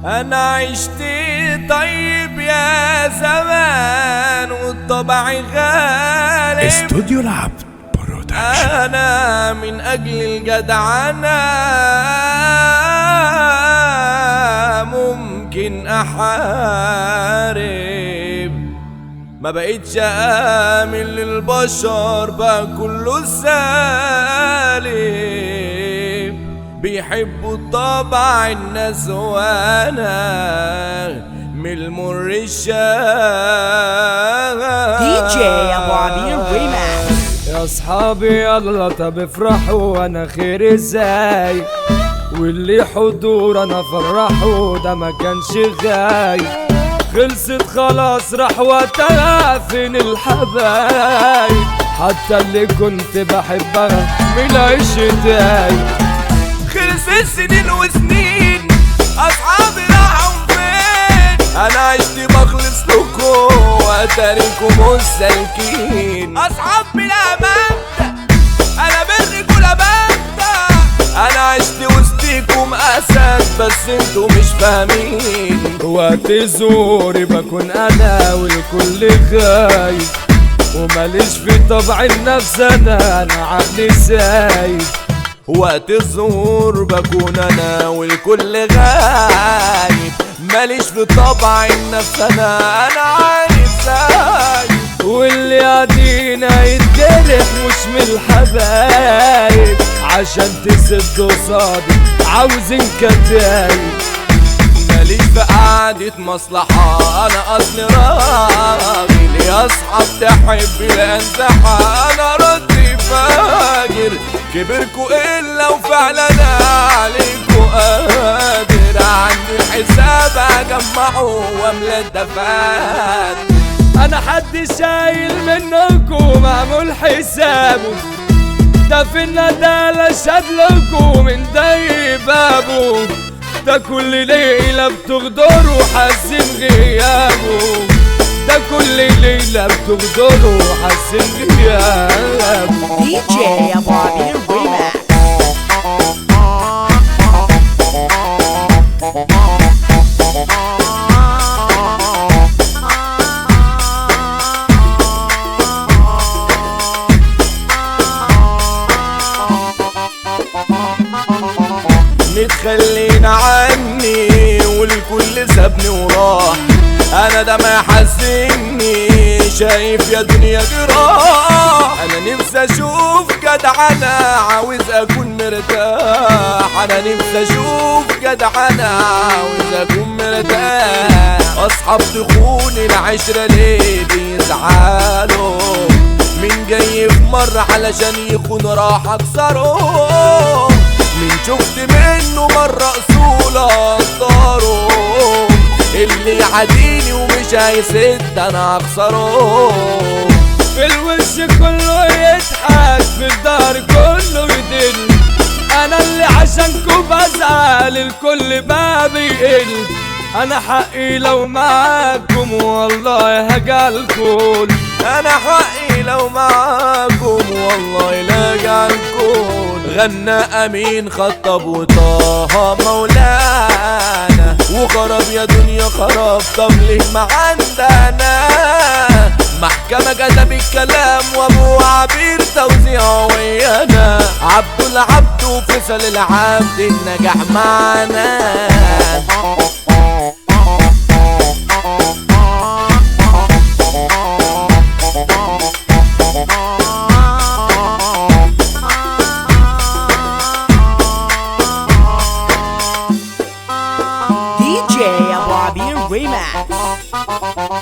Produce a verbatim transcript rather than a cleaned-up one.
انا عشت طيب يا زمان والطبع غالب. استوديو العبد برودكشن. انا من اجل الجدعنة ممكن احارب، ما بقيتش آمن للبشر بقى كله سالب، بيحبوا طبع الناس وانا من المر الشاب. دي جي ابو عبير ريماكس. يا اصحابي يلا طب افرحوا وانا خير ازاي، واللي حضور انا فرحه ده ما كانش غايب، خلصت خلاص راح وقتها فين الحبايب، حتى اللي كنت بحبها من عيش دايب. خلص السنين وسنين اصحابي راحوا فين، انا عشت بخلص لكم واتاريكم السالكين. اصحاب بلا مبدأ انا بالرجولة ببدأ، انا عشت وسطيكم اسد بس انتوا مش فاهمين. وقت زوري بكون انا والكل غايب، وماليش في طبع النفس انا انا عقلي سايب. وقت الظهور بكون انا والكل غايب، ماليش في طبع النفس انا انا عارف سايب. واللي قاعدين هيتجرح مش من الحبايب، عشان تسد قصادي عاوزين كتايب. ماليش في قعدة مصلحة انا اصل راجل، يا اصحاب تحب الانزحة انا ردي فاجر. كبركوا الا وفعلا عليكوا قادر، عندي الحساب اجمعه واملى الدفات. انا حد شايل منكم معمول حسابه، ده في الندالة شادلكوا من داي بابه، ده كل ليلة بتغدروا حاسين غيابه، ده كل ليلة بتغدروا حاسين غيابه. دي جي ابو عبير ريماكس. متخلين عني والكل سابني وراح، انا ده ما يحزني شايف يا دنيا جراح. انا نفسي اشوف جدعنة عاوز اكون مرتاح، انا نفسي اشوف جدعنة عاوز اكون مرتاح. اصحاب تخون العشرة ليه بيزعلوا، من جاي في مرة علشان يخون راح اكسره، من شفت منه مرة اصولة اقدره، اللي يعاديني ومش هيسد انا اخسره. في الوش كله يضحك في الدار كله يدل، انا اللي عشانكوا بزعل الكل باب يقل، انا حقي لو معاكم والله هجالكم، انا حقي لو معاكم والله لا جالكم. غنى امين خطب وطه مولانا، وخرب يا دنيا خرب طب ليه ما عندنا محكمة كتب الكلام وابو عبير توزيعه ويانا، عبد العبد وفيصل العبد النجاح معنا. دي جي ابو عبير ريماكس.